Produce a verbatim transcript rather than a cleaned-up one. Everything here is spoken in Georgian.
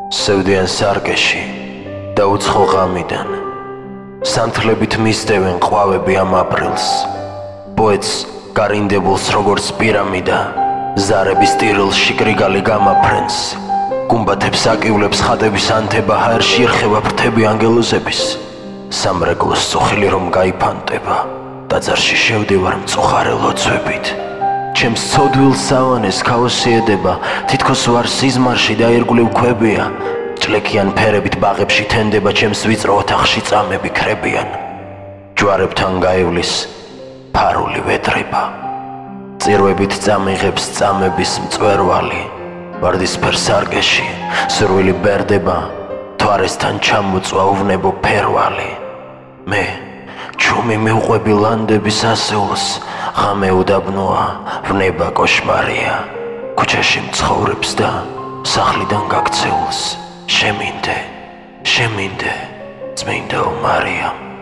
სევდიან სარკეში და უცხო ღამიდან სანთლებით მისდევენ ყვავები ამ აპრილს პოეტს გარინდებულს როგორც პირამიდა ზარების ტირილში კრიგალი გამაფრენს გუმბათებს აკივლებს ხატების ანთება ჰაერში ერხება ფრთები ანგელოზების სამრეკლოს წუხილი რომ გაიფანტება ტაძარში შევდივარ მწუხარე ლოცვებით ჩემს ცოდვილ სავანეს ქაოსი ედება თითქოს ვარ სიზმარში და ირგვლივ ქვებია ჭლექიან ფერებით ბაღებში თენდება ჩემს ვიწრო ოთახში წამები ქრებიან ჯვარებთან გაივლის ფარული ვედრება წირვებით წამიღებს წამების მწვერვალი ვარდისფერ სარკეში სურვილი ბერდება თვარესთან ჩამოწვა უვნებო ფერვალი მე ჩუმი მივყვები ლანდების ასეულს ღამე უდაბნოა ვნება კოშმარია ქუჩაში მცხოვრებს და სახლიდან გაქცეულს შემინდე შემინდე წმინდაო მარიამ